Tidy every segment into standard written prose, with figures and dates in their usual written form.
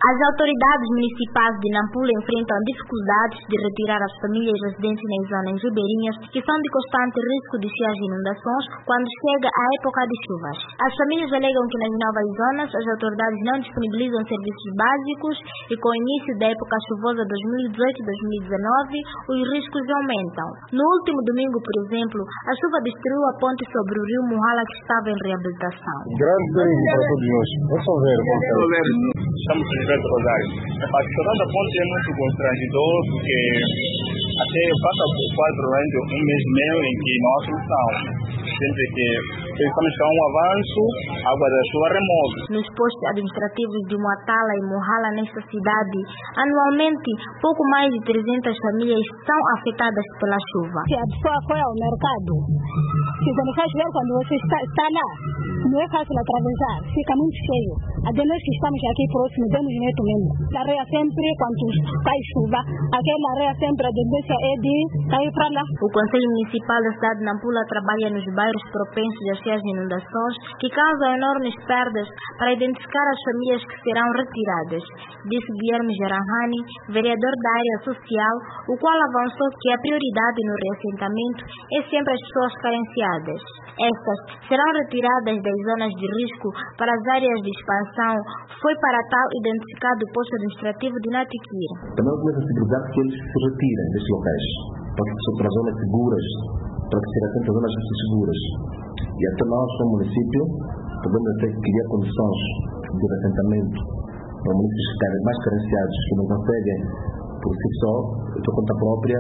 As autoridades municipais de Nampula enfrentam dificuldades de retirar as famílias residentes nas zonas ribeirinhas que são de constante risco de cheias e inundações quando chega a época de chuvas. As famílias alegam que nas novas zonas as autoridades não disponibilizam serviços básicos e com o início da época chuvosa 2018-2019 os riscos aumentam. No último domingo, por exemplo, a chuva destruiu a ponte sobre o rio Muhala que estava em reabilitação. Grande perigo para todos nós. Estamos em Vento Rosário. A situação da ponte é muito constrangedor porque até passa por quase um mês e meio em que não há solução. Sempre que pensamos que há um avanço, a água da chuva remove. Nos postos administrativos de Muatala e Muhala nesta cidade, anualmente pouco mais de 300 famílias são afetadas pela chuva. Se a pessoa foi ao mercado, se quando faz ver quando você está lá, não é fácil atravessar, fica muito cheio. Até nós que estamos aqui próximos, temos medo mesmo. A areia sempre, quando cai chuva, aquela areia sempre, a tendência é de cair para lá. O Conselho Municipal da cidade de Nampula trabalha nos bairros propensos a cheias e inundações que causam enormes perdas para identificar as famílias que serão retiradas, disse Guilherme Jarahani, vereador da área social, o qual avançou que a prioridade no reassentamento é sempre as pessoas carenciadas. Estas serão retiradas das zonas de risco para as áreas de expansão. Foi para tal identificado o posto administrativo de Natiquir. Também houve a possibilidade que eles se retirem desses locais para zonas seguras, para que se assentem zonas seguras. E até nós, como município, podemos até criar condições de assentamento para municípios mais carenciados que não conseguem, por si só, por conta própria,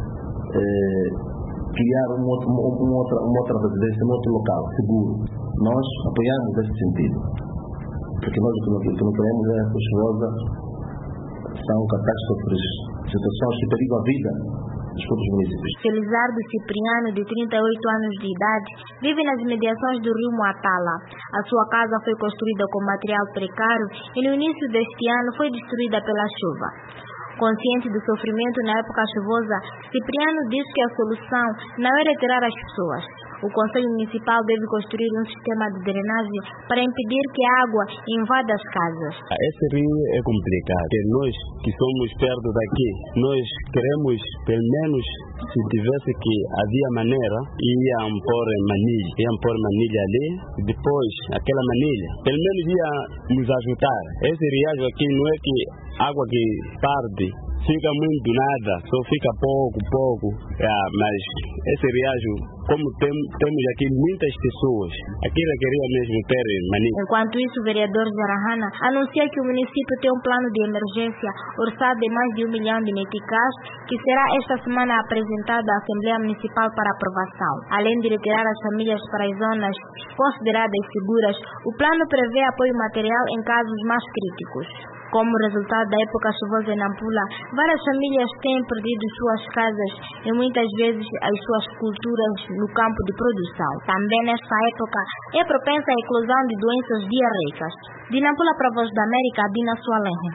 criar uma outra residência, um outro local seguro. Nós apoiamos nesse sentido, porque nós o que não queremos é a chuvosa, são catástrofes, situações que perigam a vida dos outros municípios. Felizardo Cipriano, de 38 anos de idade, vive nas imediações do rio Muatala. A sua casa foi construída com material precário e no início deste ano foi destruída pela chuva. Consciente do sofrimento na época chuvosa, Cipriano disse que a solução não é retirar as pessoas. O Conselho Municipal deve construir um sistema de drenagem para impedir que a água invada as casas. Esse rio é complicado, porque nós que somos perto daqui, nós queremos, pelo menos, se tivesse que havia maneira, iam pôr manilha ali, depois aquela manilha, pelo menos ia nos ajudar. Esse riacho aqui não é que água que parte, fica muito nada, só fica pouco. Mas esse riacho, como temos aqui muitas pessoas, aqui queria mesmo ter manilha. Enquanto isso, o vereador Jarahana anuncia que o município tem um plano de emergência orçado de mais de 1 milhão de meticais, que será esta semana apresentado à Assembleia Municipal para aprovação. Além de retirar as famílias para as zonas consideradas seguras, o plano prevê apoio material em casos mais críticos. Como resultado da época chuvosa em Nampula, várias famílias têm perdido suas casas e muitas vezes as suas culturas no campo de produção. Também nesta época é propensa a eclosão de doenças diarreicas. De Nampula para a Voz da América, Dina Sualem.